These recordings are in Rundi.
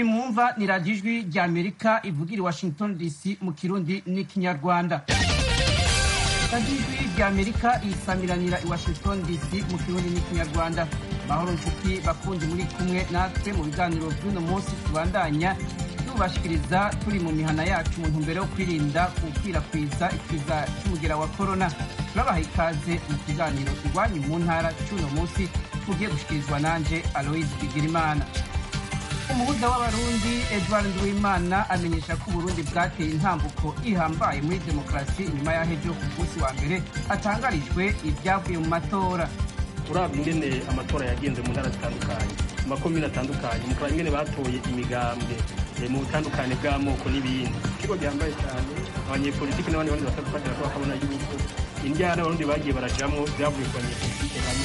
iyi mwumva ni radiyo ijwi rya Amerika ivugira i Washington DC mu Kirundi n'ikinyarwanda. radiyo ijwi rya Amerika isamiranira i Washington DC mu Kirundi n'ikinyarwanda. Mahoro nshuti bakundi, muri kumwe natwe mu biganiro by'uno munsi tubandanya tubashikiriza turi mu mihana yacu mu ntumbero yo kwirinda gukwirakwiza ikiza cy'umugera wa corona. Turabaha ikaze mu kiganiro iwanyu mu ntara cy'uno munsi tugiye gushikirizwa nanje Aloise Bigirimana. Umuhuza w'Abarundi Edouard Nduwimana amenyesha ko Uburundi bwateye intambuko ihambaye muri demokarasi nyuma y'ahejo ku munsi wa mbere atangarijwe ibyavuye mu matora. Urabye ingene amatora yagenze mu ntara zitandukanye, mu makomine atandukanye, mu ingene batoye imigambwe mu butandukane bw'amoko n'ibindi, ikigo gihambaye cyane. Abanyepolitiki n'abandi bandi bakadufatira ko bakabona yuko indyana Abarundi bagiye barashiramo byavuye ku banyepolitiki hamwe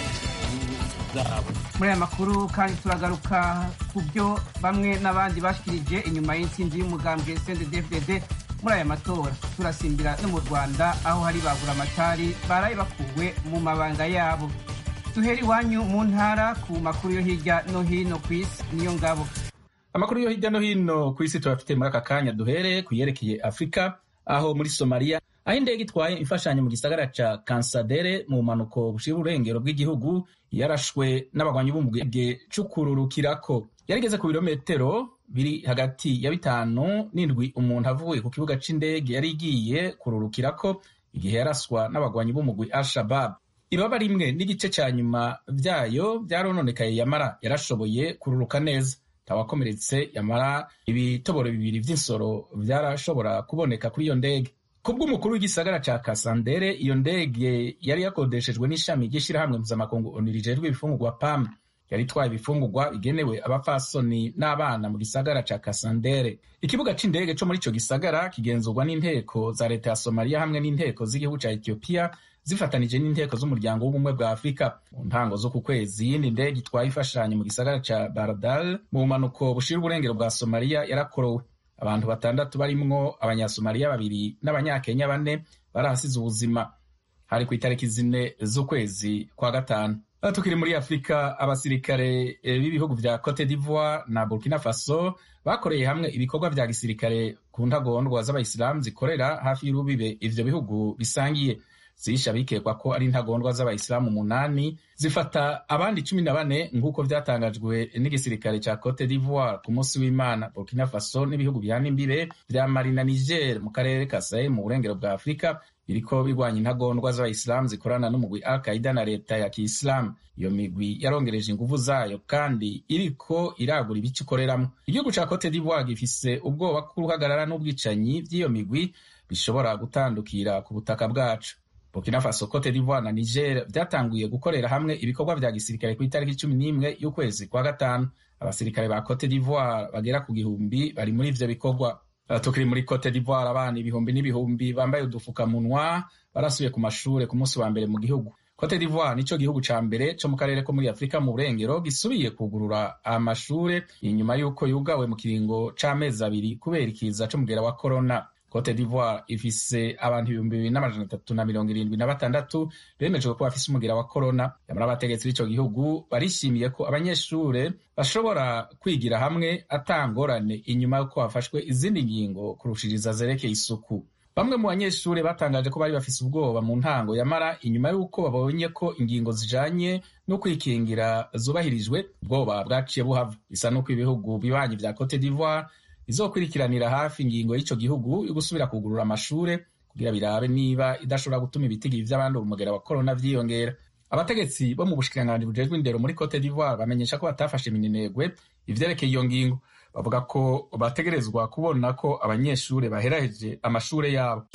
zabo. Muri aya makuru kandi turagaruka ku byo bamwe n'abandi bashikirije inyuma y'intsinzi y'umugambwe CNDD-FDD muri aya matora. Turasimbira no mu Rwanda aho hari baburamatari baraye bakuwe mu mabanga yabo. Duhera iwanyu mu ntara ku makuru yo hirya no hino ku isi. Niyo ngabo amakuru yo hirya no hino ku isi turafite muri aka kanya. Duhere kuyerekeye Afrika, aho muri Somalia aho indege itwaye imfashanyo mu gisagara ca Kansadere mu manuko bushira urengero bw'igihugu yarashwe n'abagwanyi b'umugwi c'ukururukirako. Yarigeze ku birometero biri hagati ya 5 n'indwi umuntu avuye ku kibuga c'indege yari igiye kururukirako igihe yaraswa n'abagwanyi b'umugwi Al-Shabaab. Ibaba rimwe n'igice ca nyuma vyayo vyarononekaye, yamara yarashoboye kururuka neza. Tawakomeretse, yamara ibitoboro bibiri vy'insoro vyarashobora kuboneka kuri iyo ndege. Kubw'umukuru w'igisagara ca Kasandere, iyo ndege yari yakodeshejwe n'ishami ry'ishirahamwe mpuzamakungu ONU rijejwe ibifungurwa PAM. Yari itwaye ibifungurwa bigenewe abapfasoni n'abana mu gisagara ca Kasandere. Ikibuga c'indege co muri ico gisagara kigenzurwa n'inteko za leta ya Somalia hamwe n'inteko z'igihugu ca Ethiopia zifatanije n'inteko z'umuryango w'ubumwe bwa Afrika. Mu ntango zo ku kwezi, iyindi ndege itwaye imfashanyo mu gisagara ca Bardal mu manuko bushira uburengero bwa Somalia yarakorowe. Abantu 6 barimwo abanyasomaliya 2 n'abanyakenya 4 barahasize ubuzima. Hari ku itariki 4 z'ukwezi kwa gatanu. Tukiri muri Afrika, abasirikare b'ibihugu vya Cote d'Ivoire na Burkina Faso bakoreye hamwe ibikorwa vya gisirikare ku ntagondwa z'abayisilamu zikorera hafi y'urubibe ivyo bihugu bisangiye. Zisha bikekwa ko ari intagondwa z'abayisilamu 8 zifata abandi 14 nk'uko vyatangajwe n'igisirikare ca Cote d'Ivoire ku munsi w'Imana. Burkina Faso n'ibihugu bihana imbibe vya Mali na Niger mu karere ka Sahel mu burengero bwa Afrika biriko bigwanya intagondwa z'abayisilamu zikorana n'umugwi Al-Qaeda na leta ya Kiislamu. Iyo migwi yarongereje inguvu zayo kandi iriko iragura ibice ikoreramwo. Igihugu ca Cote d'Ivoire gifise ubwoba ko uruhagarara n'ubwicanyi vy'iyo migwi bishobora gutandukira ku butaka bwacu. Burkina Faso, Cote d'Ivoire na Niger vyatanguye gukorera hamwe ibikorwa vya gisirikare ku itariki 11 y'ukwezi kwa gatanu. Abasirikare ba Cote d'Ivoire bagera ku 1000 bari muri ivyo bikorwa. Tukiri muri Cote d'Ivoire, abana ibihumbi n'ibihumbi bambaye udufukamunwa barasubiye ku mashure ku munsi wa mbere mu gihugu. Cote d'Ivoire nico gihugu ca mbere co mu karere ko muri Afrika mu burengero gisubiye kugurura amashure inyuma y'uko yugawe mu kiringo c'amezi 2 kubera ikiza c'umugera wa corona. Cote d'Ivoire ifise abantu 2376 bemejwe ko bafise umugera wa corona. Yamara abategetsi b'ico gihugu barishimiye ko abanyeshure bashobora kwigira hamwe atangorane inyuma yuko hafashwe izindi ngingo kurushiriza zerekeye isuku. Bamwe mu banyeshure batangaje ko bari bafise ubwoba mu ntango, yamara inyuma y'uko babonye ko ingingo zijanye no kwikingira zubahirijwe, ubwoba bwaciye buhava. Bisa n'uko ibihugu bibanyi vya Cote d'Ivoire izokurikiranira hafi ingingo y'ico gihugu yo gusubira kugurura amashure kugira birabe niba idashobora gutuma ibitigi vy'abandura umugera wa corona vyiyongera. Abategetsi bo mu bushikiranganji bujejwe indero muri Cote d'Ivoire bamenyesha ko batafashe minenegwe ivyerekeye iyo ngingo. Bavuga ko bategerezwa kubona ko abanyeshure baheraheje amashure yabo.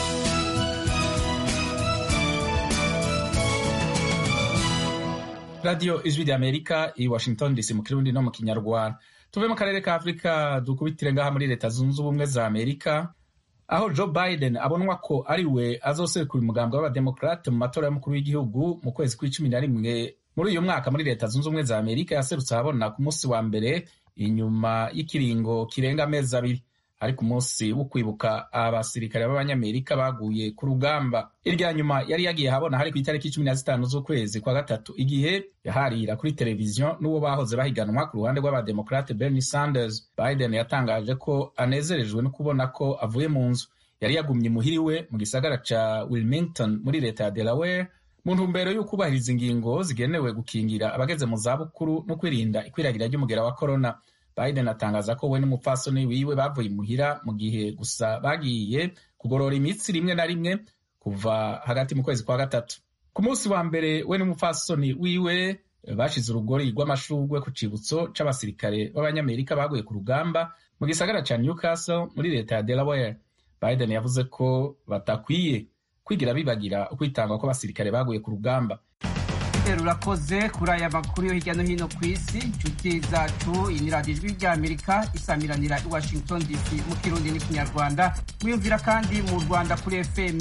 Radio Ijwi rya Amerika i Washington DC mu Kirundi no mu Kinyarwanda. Tuve mu karere ka Afrika dukubitire ngaha muri Leta Zunze Ubumwe za Amerika, aho Joe Biden abonwa ko ari we azoserukira umugambi w'abademokrate mu matora y'umukuru w'igihugu mu kwezi kwa11 muri uyu mwaka muri Leta Zunze Ubumwe za Amerika. Yaserutse ahabona ku munsi wa mbere inyuma y'ikiringo kirenga amezi 2. ari ku munsi wo kwibuka abasirikare b'abanyamerika baguye ku rugamba. Irya nyuma yari yagiye habona hari ku itariki 15 z'ukwezi kwa gatatu, igihe yaharira kuri televiziyo n'uwo bahoze bahiganwa ku ruhande rw'abademokrate Bernie Sanders. Biden yatangaje ko anezerejwe no kubona ko avuye mu nzu. Yari yagumye muhiriwe mu gisagara ca Wilmington muri leta ya Delaware mu ntumbero yo kubahiriza ingingo zigenewe gukingira abageze mu zabukuru no kwirinda ikwiragira ry'umugera wa corona. Biden atangaza ko we n'umupfasoni wiwe bavuye imuhira mu gihe gusa bagiye kugorora imitsi rimwe na rimwe kuva hagati mu kwezi kwa gatatu. Ku munsi wa mbere we n'umupfasoni wiwe bashize urugori rw'amashurwe ku cibutso c'abasirikare b'abanyamerika baguye ku rugamba mu gisagara ca Newcastle muri leta ya Delaware. Biden yavuze ko batakwiye kwigira bibagira ukwitanga kw'abasirikare baguye ku rugamba. Urakoze kuri aya makuru yo hirya no hino ku isi. Inshuti zacu, iyi ni radiyo ijwi ry'Amerika isamiranira i Washington DC mu Kirundi n'Ikinyarwanda. Mwiyumvira kandi mu Rwanda kuri FM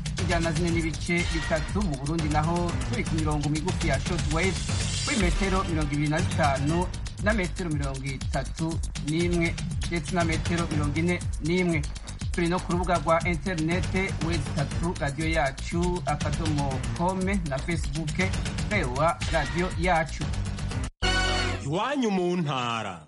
104.3, mu Burundi naho turi ku mirongo migufi ya shortwave kuri metero 25 na metero 31 ndetse na metero 41. Turi no ku rubuga rwa interinete www radio yacu .com na Facebook rewa radio yacu. Iwanyu mu ntara.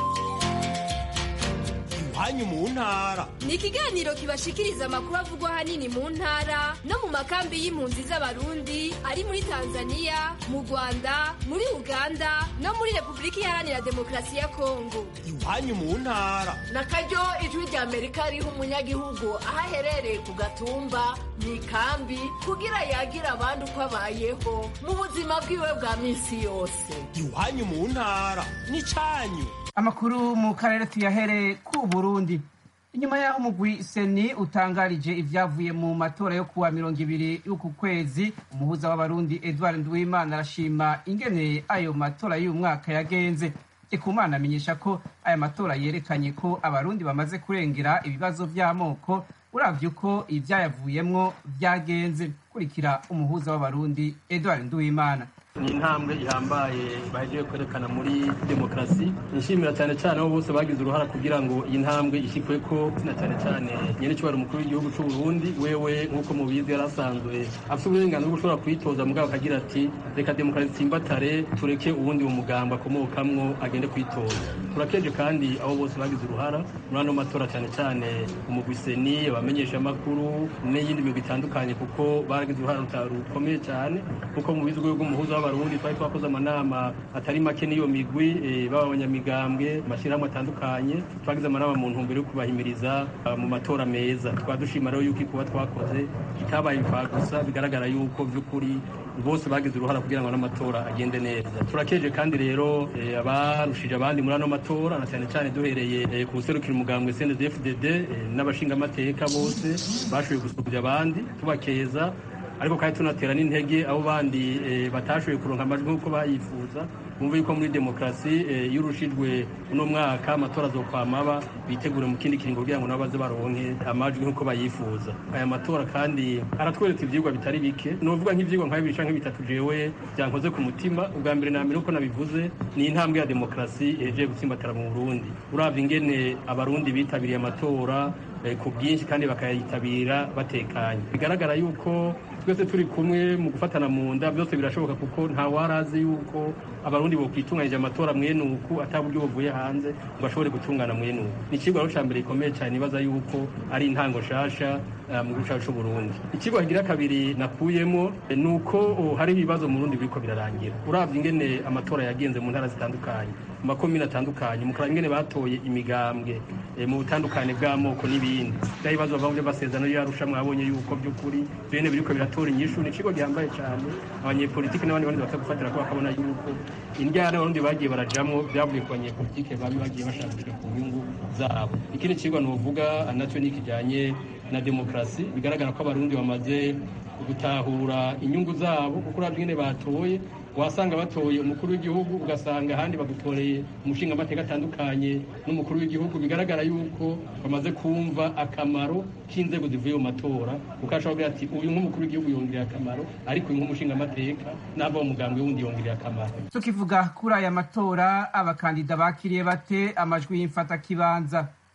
Iwanyu mu ntara ni ikiganiro kibashikiriza amakuru avugwa hanini mu ntara no mu makambi y'impunzi z'abarundi ari muri Tanzania, mu Rwanda, muri Uganda no muri Republika Iharanira Demokarasi ya Kongo. Iwanyu mu ntara na karyo ijwi ry'Amerika riha umunyagihugu aho aherereye ku gatumba mu ikambi kugira yagira abandi uko abayeho mu buzima bwiwe bwa minsi yose. Iwanyu mu ntara ni canyu. Amakuru mu karere tuyahere ku Burundi. Inyuma yaho umugwi Seni utangarije ivyavuye mu matora yo kuwa 20 y'uku kwezi, umuhuza w'abarundi Edouard Nduwimana arashima ingene ayo matora y'uyu mwaka yagenze. Ikumana amenyesha ko aya matora yerekanye ko abarundi bamaze kurengera ibibazo vy'amoko uravye uko ivyayavuyemwo vyagenze. Kurikira umuhuza w'abarundi Edouard Nduwimana. Ni intambwe ihambaye bagiye kwerekana muri demokarasi. Nishimira cyane cyane abo bose bagize uruhara kugira ngo iyi ntambwe ishikwe ko, na cyane cyane nyene cyubara umukuru w'igihugu cy'u Burundi. Wewe nkuko mubizi yarasanzwe afite uburenganzira bwo gushobora kwitoza mugabo akagira ati reka demokarasi tsimbatare tureke ubundi mu mugamba akomokamwo agende kwitoza. Turakeje kandi abo bose bagize uruhara muri ano matora, cyane cyane umugwi Seni, abamenyesha amakuru n'iyindi migwi itandukanye, kuko baragize uruhara rukomeye cyane. Kuko mu bizi bw'umuhuza w'abarundi twari twakoze amanama atari make n'iyo migwi b'abanyamigambwe, amashyirahamwe atandukanye. Twagize amanama mu ntumbero yo kubahimiriza mu matora meza. Twadushima rero yuko ikuba twakoze itabaye gusa, bigaragara yuko by'ukuri bose bagize uruhara kugira ngo n'amatora agende neza. Turakeje kandi rero abarushije abandi muri ano matora, na cyane cyane duhereye ku buserukira umugambwe CNDD-FDD n'abashingamateka bose bashoboye gusubira abandi, tubakeza. Ariko kandi tunatera n'intege abo bandi batashoboye kuronka amajwi nk'uko bayifuza. Bumve yuko muri demokarasi y'urushijwe uno mwaka amatora azokwamaba, bitegure mu kindi kiringo kugira ngo nabo baze baronke amajwi nk'uko bayifuza. Aya matora kandi aratwereka ivyigwa bitari bike, novuga nk'ivyigwa nka bibiri canke bitatu jewe byankoze ku mutima. Ubwa mbere na mbere uko nabivuze ni intambwe ya demokarasi eje gutsimbatara mu Burundi. Uravye ingene abarundi bitabiriye amatora ku bwinshi kandi bakayitabira batekanye, bigaragara yuko twese turi kumwe mu gufatana mu nda. Byose birashoboka kuko nta warazi yuko abarundi bokwitunganyije amatora mwene uku ataburyo buvuye hanze ngo ashobore gutungana mwene uku. Ni ikigwa cya mbere gikomeye cyane, ibaza yuko ari intango nshasha mu gihugu cyacu Burundi. Ikigwa kigira kabiri nakuyemo ni uko hari ibibazo mu Burundi biriko birarangira. Uravye ingene amatora yagenze mu ntara zitandukanye, mu makomine atandukanye, mu karere ingene batoye imigambwe mu butandukane bw'amoko n'ibindi. Bya bibazo bavanye basezerano y'Arusha, mwabonye yuko by'ukuri bene biriko biratora inyishu. Ni ikigo gihambaye cyane, abanyepolitiki n'abandi bandi bakagufatira ko bakabona yuko indyana abarundi bagiye barajamwo byavuye ku banyepolitike bagiye bashakira ku nyungu zabo. Ikindi kigo nuvuga nacyo ni kijanye na demokarasi. Bigaragara ko abarundi bamaze gutahura inyungu zabo, kuko uravye ingene batoye wasanga batoye umukuru w'igihugu, ugasanga ahandi bagutoreye umushinga amateka atandukanye n'umukuru w'igihugu. Bigaragara yuko bamaze kumva akamaro k'inzego zivuye mu matora, kuko ashobora ati uyu nk'umukuru w'igihugu yongerera akamaro, ariko uyu nk'umushinga amateka n'abo umugambwe wundi yongerera akamaro. Tukivuga kuri aya matora, abakandida bakiriye bate amajwi y'imfata kibanza?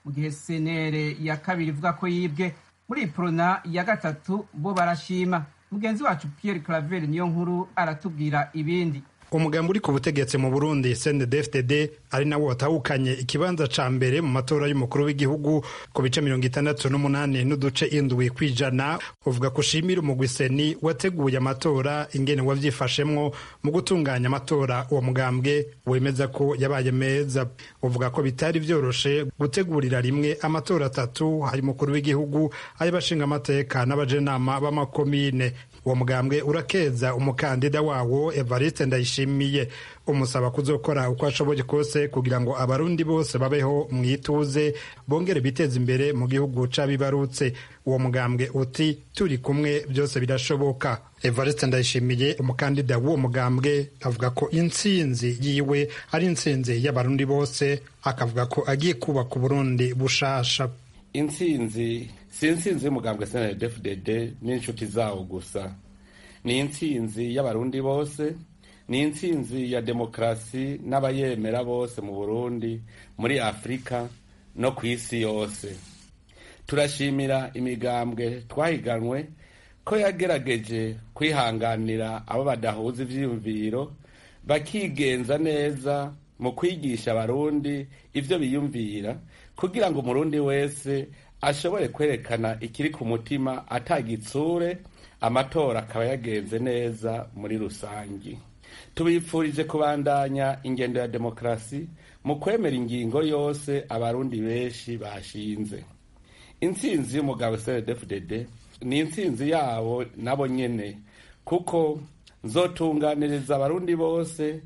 mu gihe senere ya kabiri ivuga ko yibwe. Muri iprona ya gatatu bo barashima. Mugenzi wacu Pierre Claver niyo nkuru aratubwira ibindi. Umugambi uri ku butegetsi mu Burundi CNDD-FDD ari nawo watahukanye ikibanza ca mbere mu matora y'umukuru w'igihugu ku bice 68.7 kwijana, uvuga ko ushimira umugwi seni wateguye amatora ingene wavyifashemwo mu gutunganya amatora. Uwo mugambwe wemeza ko yabaye meza, uvuga ko bitari vyoroshe gutegurira rimwe amatora atatu, hari umukuru w'igihugu, ay'abashinga amateka n'abajenama b'amakomine. Uwo mugambwe urakeza umukandida wawo Evariste Ndayishimiye, umusaba kuzokora uko ashoboye kose kugira ngo abarundi bose babeho mwituze, bongere biteza imbere mu gihugu cabibarutse. Uwo mugambwe uti turi kumwe byose birashoboka. Evariste Ndayishimiye, umukandida w'uwo mugambwe, avuga ko intsinzi yiwe ari intsinzi y'abarundi bose, akavuga ko agiye kubaka Burundi bushasha. Intsinzi si intsinzi y'umugambwe CNDD-FDD n'inshuti zawo gusa, ni intsinzi y'abarundi bose, ni intsinzi ya demokrasi n'abayemera bose mu Burundi, muri Afrika no ku isi yose. Turashimira imigambwe twahiganwe ko yagerageje kwihanganira abo badahuza ivyiyumviro, bakigenza neza mu kwigisha abarundi ivyo biyumvira, kugira ngo umurundi wese ashobore kwerekana ikiri ku mutima atagitsure, amatora akaba yagenze neza muri rusangi. Tubifurije kubandanya ingendo ya demokrasi mu kwemera ingingo yose abarundi benshi bashinze. Intsinzi y'umugabo CNDD-FDD ni intsinzi yabo nabo nyene, kuko nzotunganiriza abarundi bose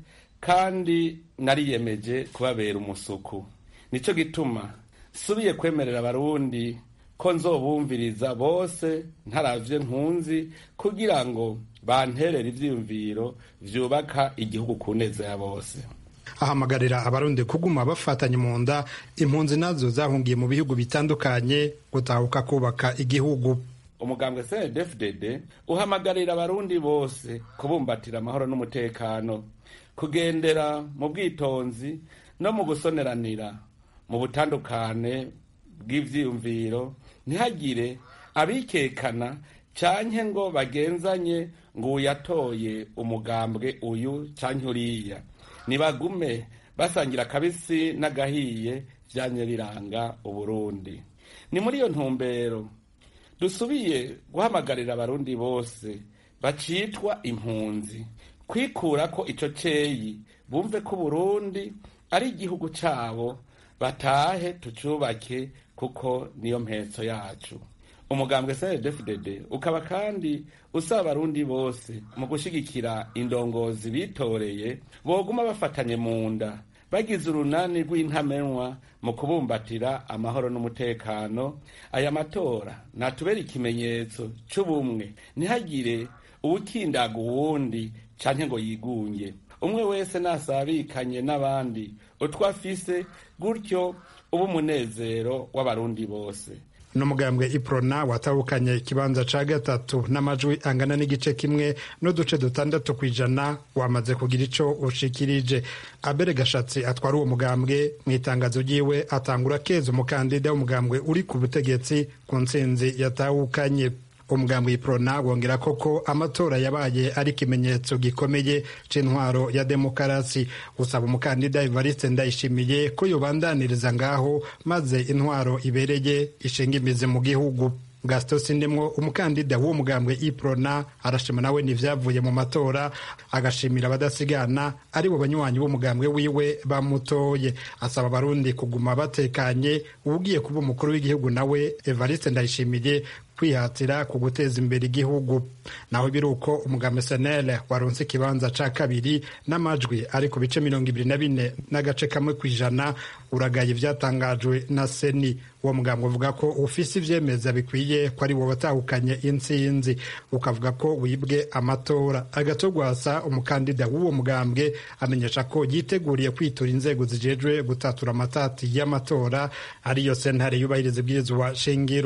kandi nariyemeje kubabera umusuku. Nico gituma subiye kwemerera abarundi ko nzobumviriza bose ntaravye nkunzi, kugira ngo banterere ivyiyumviro vyubaka igihugu ku neza ya bose. Ahamagarira abarundi kuguma bafatanye mu nda, impunzi nazo zahungiye mu bihugu bitandukanye gutahuka kubaka igihugu. Umugambwe CNDD-FDD uhamagarira abarundi bose kubumbatira amahoro n'umutekano, kugendera mu bwitonzi no mu gusoneranira mu butandukane bw'ivyiyumviro, ntihagire abikekana canke ngo bagenzanye ngo uyatoye umugambwe uyu canke uriya. Nibagume basangira kabisi n'agahiye vyanye biranga Uburundi. Ni muri iyo ntumbero dusubiye guhamagarira abarundi bose bacitwa impunzi kwikurako ico ceyi, bumve ko Burundi ari igihugu cabo, batahe tucubake kuko niyo mpetso yacu. Umugambwe CNDD-FDD ukaba kandi usaba abarundi bose mu gushigikira indongozi bitoreye, boguma bafatanye mu nda, bagize urunani rw'intamenwa mu kubumbatira amahoro n'umutekano. Aya matora natubera ikimenyetso c'ubumwe, ntihagire uwukindaga uwundi canke ngo yigunge. Umwe wese nasabikanye n'abandi utwafise, gutyo ubu munezero w'abarundi bose. N'umugambwe iprona watahukanye ikibanza ca gatatu n'amajwi angana n'igice kimwe n'uduce 6 kwijana, wamaze kugira ico ushikirije. Abere Gashatsi atwara uwo mugambwe mu itangazo ryiwe atangura keza umukandida w'umugambwe uri ku butegetsi ku ntsinzi yatahukanye. Umugambwe iprona wongera koko amatora yabaye ari ikimenyetso gikomeye c'intwaro ya demokarasi, usaba umukandida Evariste Ndayishimiye ko yobandaniriza ngaho maze intwaro ibereye ishinga imizi mu gihugu. Gaston Sindemwo, umukandida w'uwo mugambwe iprona, arashima nawe n'ivyavuye mu matora, agashimira abadasigana ari bo banywanyi b'umugambwe wiwe bamutoye. Asaba abarundi kuguma batekanye, ugiye kuba umukuru w'igihugu nawe Evariste Ndayishimiye kwihatira ku guteza imbere igihugu. Naho biruko umugambwe SNL waronse ikibanza ca kabiri n'amajwi ari ku bice 24 n'agace kamwe kwijana, uragaye ivyatangajwe na Seni. Uwo mugambwe uvuga ko ufise ivyemeza bikwiye ko ari wo batahukanye intsinzi, ukavuga ko wibwe amatora. Agatogwasa, umukandida w'uwo mugambwe, amenyesha ko yiteguriye kwitura inzego zijejwe gutatura amatati y'amatora, ariyo sentare yubahiriza ibwirizwa shingiro.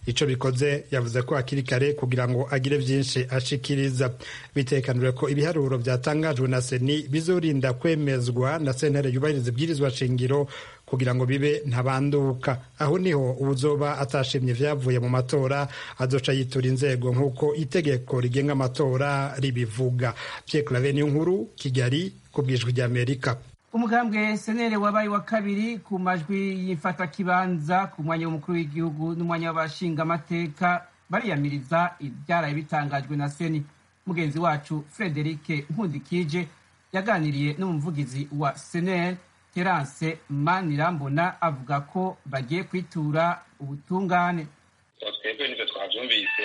ico bikoze yavuze ko hakiri kare kugira ngo agire vyinshi ashikiriza. Bitekanijwe ko ibiharuro vyatangajwe na seni bizorinda kwemezwa na sentare yubahiriza ibwirizwa shingiro kugira ngo bibe ntabanduka. Aho niho uzoba atashimye vyavuye mu matora azoca yitura inzego nk'uko itegeko rigenga amatora ribivuga. Pierre Claver Niyonkuru, Kigali, ku bw'Ijwi ry'Amerika. Umugambwe senere wabaye wa kabiri ku majwi y'ifata kibanza ku mwanya w'umukuru w'igihugu n'umwanya w'abashinga amateka bariyamiriza ibyaraye bitangajwe na seni. Mugenzi wacu Frederic Nkundikije yaganiriye n'umuvugizi wa senere Terence Manirambona avuga ko bagiye kwitura ubutungane. Twebwe nivyo twavyumvise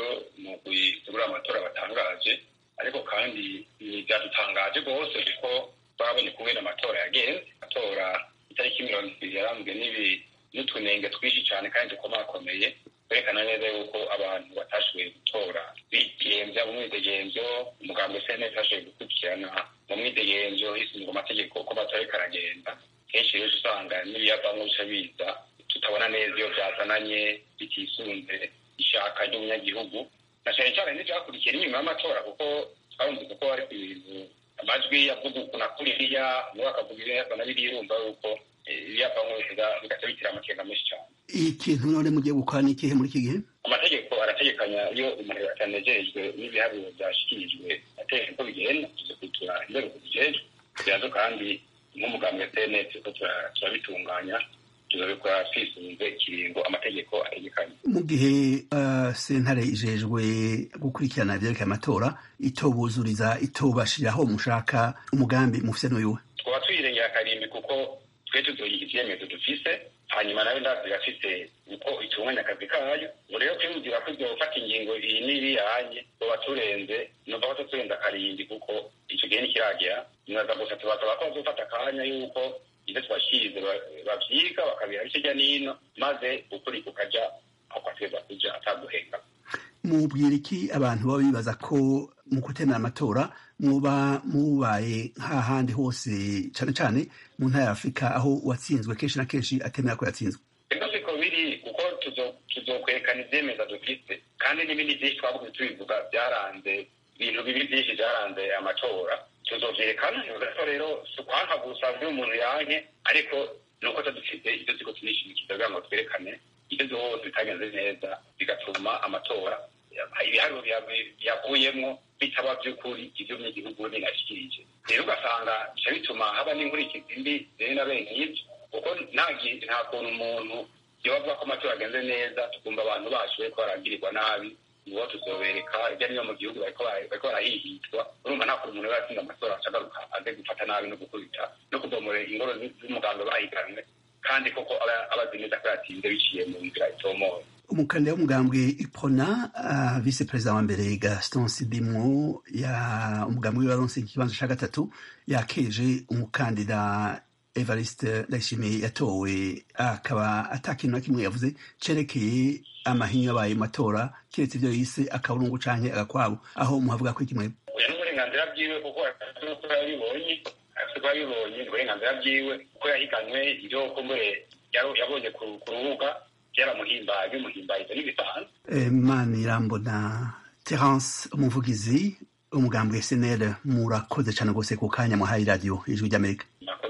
mu kwitegura amatora batangaje, ariko kandi byadutangaje rwose kuko twabonye kubera amatora yagenze. Amatora itariki 20 yaranzwe n'utunenge twinshi cyane kandi dukomakomeye, berekana neza yuko abantu batashoboye gutora bigenza mu mwidegenzo. Umugambi senete yashoboye gukurikirana mu mwidegenzo hisunzwe amategeko ko amatora ariko aragenda. Kenshi rero usanga n'ibiyavamwo bica biza tutabona neza iyo byazananye bitisunze ishaka ry'umunyagihugu, na cyane cyane n'ibyakurikiye n'inyuma y'amatora, kuko twabumvise ko hari ibintu amajwi yavuga uku na kuriya niwe akavuga ibiyavana biriyumva yuko ibiyavamwo bigaca bitira amakenga menshi cyane. Ikintu none mugiye gukora ni ikihe muri iki gihe? Amategeko arategekanya iyo umuntu atanejejwe n'ibiharuro byashikirijwe ategeko ko bigenda tuzikurikira inzego zijejwe byazo, kandi nk'umugambi wa CNT ko turabitunganya tuzabikora twisunze ikiringo amategeko ategekanya. Mu gihe sentare ijejwe gukurikirana ivyerekeye amatora itobuzuriza itobashiraho mushaka umugambi mufise n'uyuwe? Twaba twirengera akarimbi kuko twe tuzoyiha ivyemezo dufise, hanyuma nawe ndazi irafise uko itunganya akazi kayo. Ubu rero kwimubwira ko izofata ingingo iyi n'iriyanye boba turenze, numva ko turenze akarimbi kuko ico gihe nikiragera. Nibaza gusa tubasaba ko bazofata akanya yuko ibyo twashize bavyiga bakabiha hirya n'ino, maze ukuri kukaja aho kwateza kuja ataguhenga. Mubwira iki abantu baba bibaza ko mu gutemera amatora muba mubaye nk'ahandi hose cane cane mu ntara ya Afurika aho uwatsinzwe kenshi na kenshi atemera ko yatsinzwe? Ego siko biri, kuko tuzokwerekana ivyemeza dufise, kandi n'ibindi vyinshi twavuze tubivuga byaranze ibintu bibi vyinshi byaranze amatora tuzovyerekana. Rero si ukwanka gusa umuntu yanke, ariko nuko dufite ivyo turiko turishimikiza kugira ngo twerekane ivyo vyose bitagenze neza bigatuma amatora ibiharuro yavuyemwo bitaba vy'ukuri ivyo umunyagihugu binashikirije. Rero ugasanga bica bituma haba n'inkurikizi mbi rero na bene ivyo, kuko nta kuntu umuntu yobavuga ko amatora agenze neza tukumva abantu bashoboye ko baragirirwa nabi, uwo tuzobereka hirya niyo mu gihugu bariko barahihitwa. Urumva nta kuntu umuntu yatsinda amatora acagaruka aze gufata nabi no gukubita no kubomora ingoro z'umuganga bahiganwe, kandi koko abazi neza ko yatsinze biciye mu nzira itomoye. Umukandida w'umugambwe Ipona vice perezida wa mbere Gaston Sidimwo umugambwe w'abaronse ikibanza ca gatatu yakeje umukandida Evariste Ndayishimiye yatowe, akaba atakintu na kimwe yavuze cerekeye amahinyu yabaye matora kiretse ivyo yise akaburungu canke agakwabo, aho muhavuga ko ikimwe oya n'uburenganzira bwiwe kuko yabibonye uburenganzira bwiwe kuko yahiganwe ivyo kumbure yabonye ku rubuga bimuhimbaye n'ibisanzwe. Manirambona Terence, umuvugizi umugambwe SNL, murakoze cane gose ku kanya muhaye radio Ijwi ry'Amerika.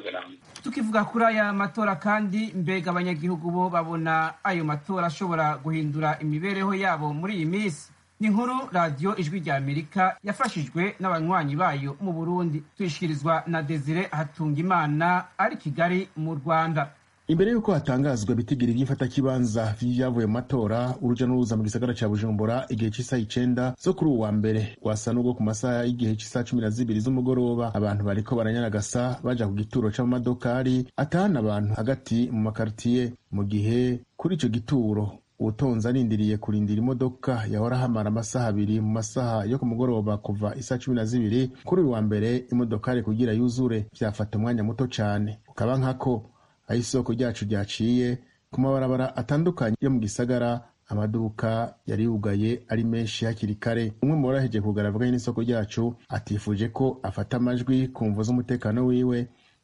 Tukivuga kuri aya matora kandi, mbega abanyagihugu bo babona ayo matora ashobora guhindura imibereho yabo muri iyi minsi? Ni inkuru radio Ijwi ry'Amerika yafashijwe n'abanywanyi bayo mu Burundi, tuyishikirizwa na Desire Hatungimana ari Kigali mu Rwanda. Imbere yuko hatangazwa bitigiri vy'ifatakibanza vyavuye mu matora, uruja n'uruza mu gisagara ca Bujumbura igihe c'isa 9 zo kuri uwa mbere wasa n'ubwo ku masaha y'igihe c'isa 12 z'umugoroba abantu bariko baranyaragasa baja ku gituro c'amadokari atahana abantu hagati mu makartier, mu gihe kuri ico gituro utonze arindiriye kurindira imodoka yahora hamara amasaha abiri mu masaha yo ku mugoroba kuva isa 12 kuri uwa mbere imodokari kugira yuzure vyafata umwanya muto cane. Ukaba nkako aho isoko ryacu ryaciye ku mabarabara atandukanye yo mu gisagara, amaduka yari yugaye ari menshi hakiri kare. Umwe mu baraheje kugaragara n'isoko ryacu atifuje ko afata amajwi ku mvo z'umutekano wiwe,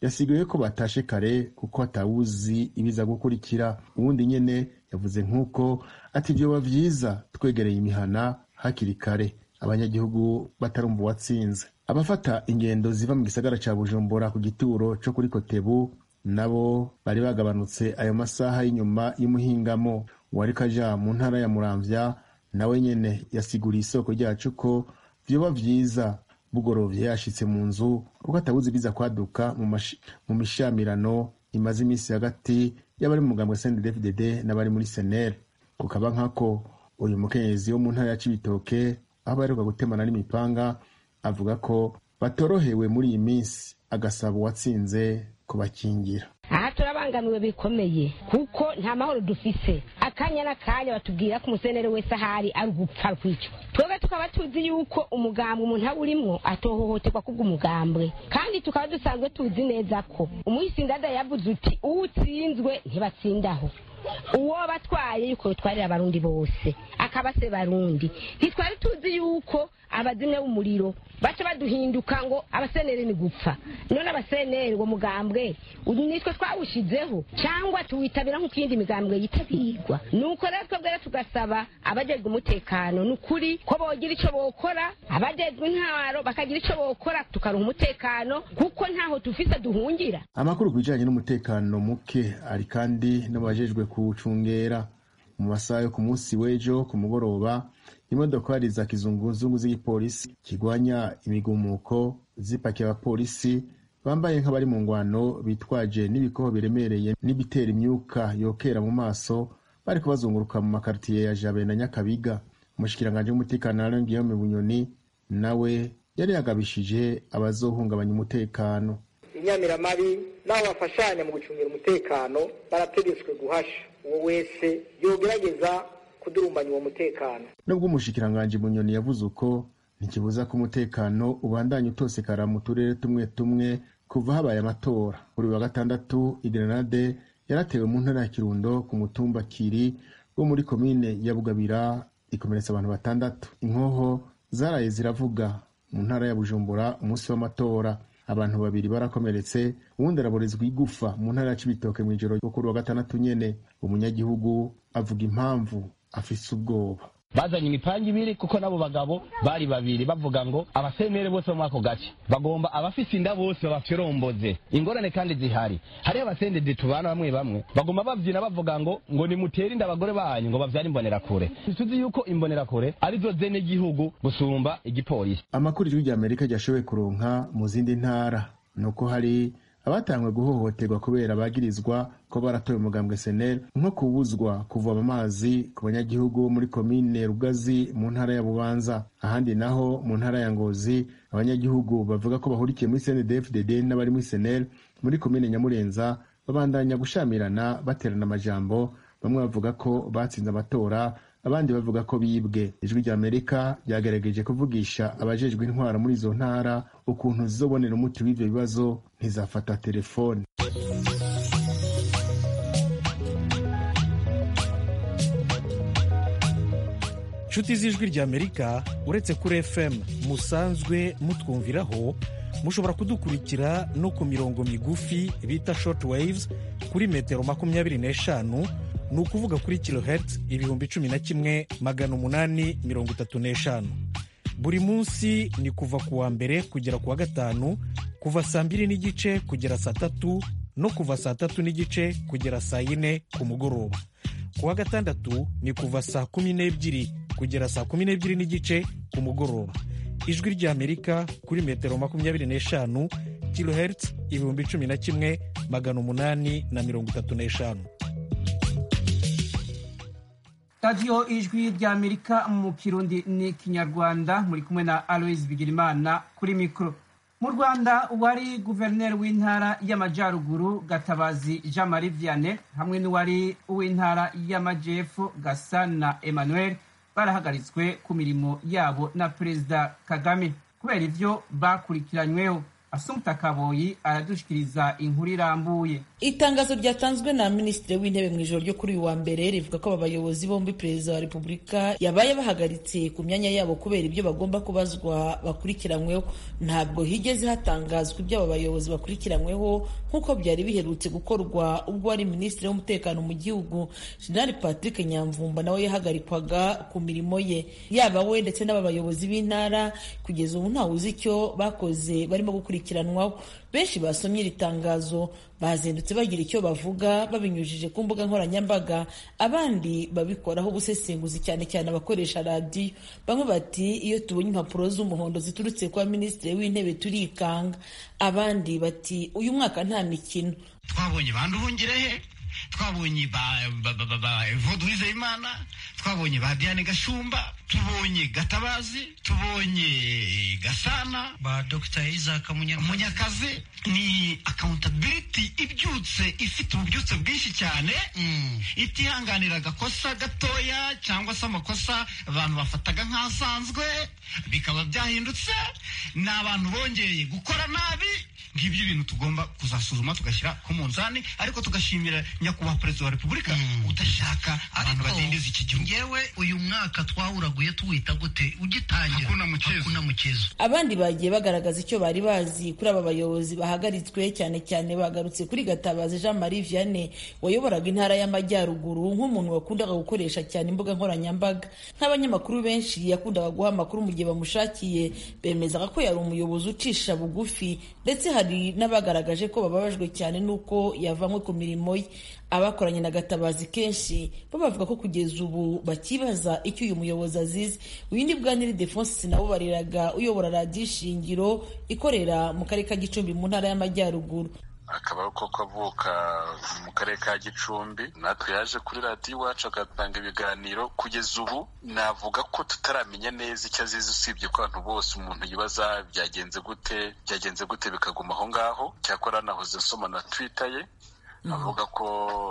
yasiguye ko batashe kare kuko atawuzi ibiza gukurikira. Uwundi nyene yavuze nk'uko ati vyoba vyiza twegereye imihana hakiri kare abanyagihugu batarumva uwatsinze. Abafata ingendo ziva mu gisagara ca Bujumbura ku gituro co kuri Kotebu nabo bari bagabanutse ayo masaha y'inyuma y'umuhingamo. Uwariko aja mu ntara ya Muramvya nawe nyene yasiguriye isoko ryacu ko vyoba vyiza bugorovye yashitse mu nzu kuko atabuze biza kwaduka mu mishamirano imaze imisi hagati y'abari mu mugambwe CNDD-FDD n'abari muri SNL. Kukaba nkako uyu mukenyezi wo mu ntara ya Cibitoke aho baheruka gutemana n'imipanga avuga ko batorohewe muri iyi minsi, agasaba uwatsinze kubakingira. Aha turabangamiwe bikomeye kuko nta mahoro dufise. Akanya n'akanya batubwira ko umusenere wese ahari ari ugupfa kwica. Twebwe tukaba tuzi yuko umugambwe umuntu awurimwo atohohoterwa kubw'umugambwe, kandi tukaba dusanzwe tuzi neza ko umuhisindada yavuze uti uwutsinzwe ntibatsindaho. Uwo batwaye yuko twarira abarundi bose akaba se barundi. Ntitwari tuzi yuko abazimwe b'umuriro baca baduhinduka ngo abasenere ni gupfa. None abasenere ngo mugambwe nitwe twawushizeho cyangwa tuwitabira nk'ikindi migambwe yitabirwa. Nuko rero twebwe tugasaba abajejwe umutekano n'ukuri ko bogira ico bokora, abajejwe intwaro bakagira ico bokora tukaronka umutekano kuko ntaho tufise duhungira. Amakuru kujanye n'umutekano muke ari kandi n'abajejwe kuwucungera. Mu masaha yo ku munsi w'ejo ku mugoroba imodokari za kizunguzungu z'igipolisi kigwanya imigumuko zipakiye abapolisi bambaye nk'abari mu ngwano bitwaje n'ibikoho biremereye n'ibitera imyuka yokera mu maso bariko bazunguruka mu makartiye ya Jabe na Nyakabiga. Umushikiranganje w'umutekano Alain Guillaume Bunyoni nawe yari yagabishije abazohungabanya umutekano. Inyamiramabi n'abo bafashanya mu gucungira umutekano barategetswe guhasha uwo wese yogerageza kudurumbanya uwo mutekano. Nubwo umushikiranganje Bunyoni yavuze uko ntikibuza ko umutekano ubandanya utosekara mu turere tumwe tumwe kuva habaye amatora. Kuri wa gatandatu igrenade yaratewe mu ntara ya Kirundo ku mutumba Kiri wo muri komine ya Bugabira ikomeretsa abantu 6. Inkoho zaraye ziravuga mu ntara ya Bujumbura umunsi w'amatora. Abantu 2 barakomeretse, uwundi araborezwa igufa mu ntara ya Cibitoke mw'ijoro ryo kuri wa gatandatu nyene. Umunyagihugu avuga impamvu afise ubwoba. Bazanye imipanga 2 kuko nabo bagabo bari 2 bavuga ngo abasenere bose bo mwako gace bagomba abafise inda bose babafyoromboze. Ingorane kandi zihari, hari abasendede tubana bamwe bagomba bavyina bavuga ngo ni mutere inda abagore banyu ngo bavyara imbonera kure. Tuzi yuko imbonera kure arizo zene gihugu gusumba igipolisi. Amakuru y'Ijwi ry'Amerika ryashoboye kuronka mu zindi ntara nuko hari abatangwe guhohoterwa kubera bagirizwa ko baratoye umugambwe SNL nko kubuzwa kuvoma amazi ku banyagihugu muri komine Rugazi mu ntara ya Bubanza. Ahandi naho mu ntara ya Ngozi abanyagihugu bavuga ko bahurikiye muri CNDD-FDD n'abari muri SNL muri komine Nyamurenza babandanya gushamirana baterana amajambo. Bamwe bavuga ko batsinze amatora, abandi bavuga ko bibwe. Ijwi ry'Amerika ryagerageje kuvugisha abajejwe intwara muri izo ntara ukuntu zizobonera umuti w'ivyo bibazo ntizafata telefone. Nshuti z'Ijwi ry'Amerika, uretse kuri FM musanzwe mutwumviraho, mushobora kudukurikira no ku mirongo migufi bita short waves kuri metero 25, ni ukuvuga kuri kilohertz 11,835. Buri munsi ni kuva ku wa mbere kugera ku wa gatanu, kuva saa 2:30 kugera saa 3 no kuva saa 3:30 kugera saa 4 ku mugoroba. Ku wa gatandatu ni kuva saa 12 kugera saa 12:30 ku mugoroba. Ijwi ry'Amerika kuri metero 25 kilohertz 11,835. Radio Ijwi ry'Amerika mu Kirundi ni Kinyarwanda, muri kumwe na Aloise Bigirimana kuri mikro. Mu Rwanda wari guverineri w'intara y'Amajyaruguru Gatabazi Jean Marie Vianney hamwe n'uwari uw'intara y'Amajyepfo Gasana Emmanuel barahagaritswe ku mirimo yabo na Perezida Kagame kubera ivyo bakurikiranyweho. Assumpta Kaboyi aradushikiriza inkuru irambuye. Itangazo ryatanzwe na Minisitiri w'Intebe mu ijoro ryo kuri uyu wa mbere rivuga ko aba bayobozi bombi Perezida wa Repubulika yabaye bahagaritse ku myanya yabo kubera ibyo bagomba kubazwa bakurikiranyweho. Ntabwo higeze hatangazwa ibyo aba bayobozi bakurikiranyweho nk'uko byari biherutse gukorwa ubwo wari Minisitiri w'Umutekano mu gihugu Jenerali Patrick Nyamvumba nawe yahagarikwaga ku mirimo ye. Yaba we ndetse n'aba bayobozi b'intara kugeza ubu ntawe uzi icyo bakoze barimo gukurikiranwaho. Benshi basomye iri tangazo bazindutse bagira icyo bavuga babinyujije ku mbuga nkoranyambaga, abandi babikoraho ubusesenguzi cyane cyane abakoresha radiyo. Bamwe bati iyo tubonye impapuro z'umuhondo ziturutse kwa Minisitiri w'Intebe turikanga. Abandi bati uyu mwaka nta mikino. Twabonye Banduhungirehe, twabonye ba Evode Uwizeyimana, twabonye ba Diane Gashumba, tubonye Gatabazi, tubonye Gasana, ba Dr. Isaac Munyakazi. Ni accountability ibyutse ifite ububyutse bwinshi cyane, itihanganira agakosa gatoya cyangwa se amakosa abantu bafataga nk'asanzwe bikaba byahindutse, n'abantu bongeye gukora nabi. Ngibyo ibintu tugomba kuzasuzuma tugashyira ku munzani, ariko tugashimira nyakubahwa Perezida wa Repubulika udashaka abantu badindiza iki gihugu. Ngewe uyu mwaka twawuraguye tuwita gute ugitangira hakuna mukezo. Abandi bagiye bagaragaza icyo bari bazi kuri aba bayobozi bahagaritswe, cyane cyane bagarutse kuri Gatabazi Jean Marie Vianney wayoboraga intara y'Amajyaruguru nk'umuntu wakundaga gukoresha cyane imbuga nkoranyambaga. Nk'abanyamakuru benshi yakundaga guha amakuru mu gihe bamushakiye, bemezaga ko yari umuyobozi ucisha bugufi, ndetse hari n'abagaragaje ko bababajwe cyane nuko yavanywe ku mirimo ye. Abakoranye na Gatabazi kenshi bo bavuga ko kugeza ubu bakibaza icyo uyu muyobozi azize. Uyu ni Bwaniri Defonse nabo bariraga uyobora radiyo Ishingiro ikorera mu karere ka Gicumbi mu ntara y'Amajyaruguru. Akaba ko kavuka mu karere ka Gicumbi, natwe yaje kuri radiyo iwacu agatanga ibiganiro. Kugeza ubu navuga ko tutaramenya neza icyo azize, usibye ko abantu bose umuntu yibaza byagenze gute bikaguma aho ngaho. Cyakora nahoze nsoma na Twitter ye avuga ko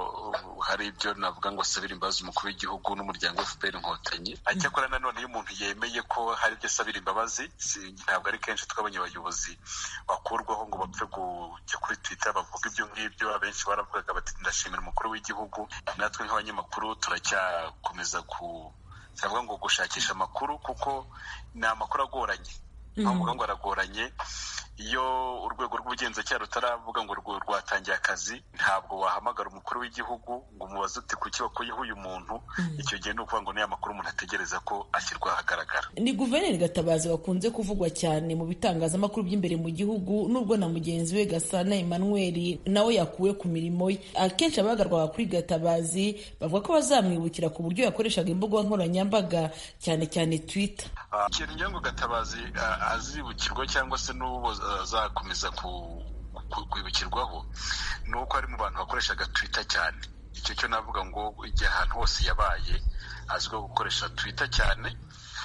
hari ibyo navuga ngo asabira imbabazi umukuru w'igihugu n'umuryango FPR Inkotanyi. Cyakora nanone iyo umuntu yemeye ko hari ibyo asabira imbabazi, ntabwo ari kenshi twabonye abayobozi bakurwaho ngo bapfe kujya kuri Twitter bavuga ibyo ngibyo. Abenshi baravugaga bati ndashimira umukuru w'igihugu. Natwe nk'abanyamakuru turacyakomeza turavuga ngo gushakisha amakuru, kuko ni amakuru agoranye. Bavuga ngo aragoranye. Iyo urwego rw'ubugenzacyaha rutaravuga ngo rwatangiye akazi, ntabwo wahamagara umukuru w'igihugu ngo umubaze uti kuki wakuyeho uyu muntu. Icyo gihe ni ukuvuga ngo niyo makuru umuntu ategereza ko ashyirwa ahagaragara. Ni Guverineri Gatabazi bakunze kuvugwa cyane mu bitangazamakuru by'imbere mu gihugu, nubwo na mugenzi we Gasana Emmanuel nawe yakuwe ku mirimo ye. Akenshi abagarwaga kuri Gatabazi bavuga ko bazamwibukira ku buryo yakoreshaga imbuga nkoranyambaga, cyane cyane Twitter. Ikintu ngira ngo Gatabazi azibukirwa cyangwa se n'ubu azakomeza kwibukirwaho ni uko ari mu bantu bakoreshaga Twitter cyane. Icyo cyo navuga ngo igihe ahantu hose yabaye azwiho gukoresha Twitter cyane.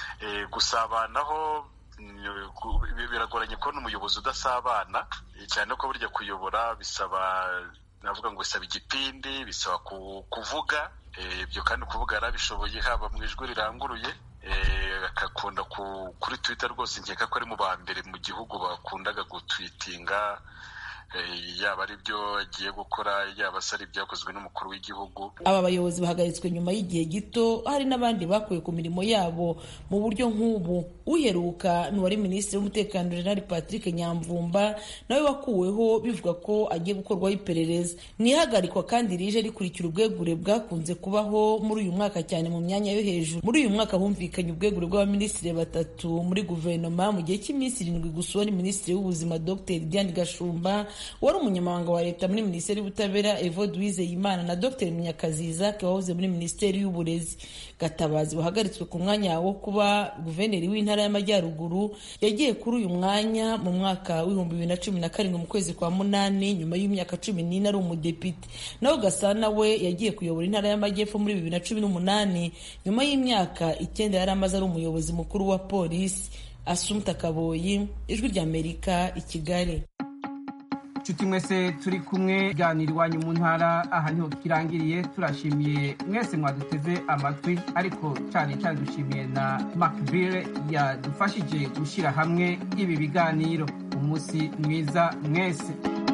Gusabanaho biragoranye kubona umuyobozi udasabana, cyane ko burya kuyobora bisaba, navuga ngo bisaba igipindi, bisaba kuvuga. Ibyo kandi kuvuga yarabishoboye, haba mu ijwi riranguruye, akakunda kuri Twitter rwose. Nkeka ko ari mu ba mbere mu gihugu bakundaga gutwitinga, yaba ari byo agiye gukora, yaba se ari ibyakozwe n'umukuru w'igihugu. Aba bayobozi bahagaritswe nyuma y'igihe gito, hari n'abandi bakuwe ku mirimo yabo mu buryo nk'ubu. Uheruka ni uwari Minisitiri w'Umutekano Jenerali Patrick Nyamvumba, nawe wakuweho bivuga ko agiye gukorwaho iperereza. N'ihagarikwa kandi rije rikurikira ubwegure bwakunze kubaho muri uyu mwaka cyane mu myanya yo hejuru. Muri uyu mwaka humvikanye ubwegure bw'abaminisitiri 3 muri guverinoma mu gihe cy'iminsi 7 gusa. Ni Minisitiri w'Ubuzima Dr. Diane Gashumba, wari umunyamabanga wa leta muri Minisiteri y'Ubutabera Evode Uwizeyimana na Dr. Munyakazi Isaac wahoze muri Minisiteri y'Uburezi. Gatabazi wahagaritswe ku mwanya wo kuba guverineri w'intara y'Amajyaruguru yagiye kuri uyu mwanya mu mwaka w'2017 mu kwezi kwa munani, nyuma y'imyaka 14 ari umudepite. Naho Gasana we yagiye kuyobora intara y'Amajyepfo muri 2018 nyuma y'imyaka 9 yari amaze ari umuyobozi mukuru wa polisi. Assumpta Kaboyi, Ijwi ry'Amerika, i Kigali. Nshuti mwese turi kumwe, ganira iwanyu mu ntara aha niho kirangiriye. Turashimiye mwese mwaduteze amatwi, ariko cyane dushimiye na Macbile yadufashije gushyira hamwe ibi biganiro. umunsi mwiza mwese.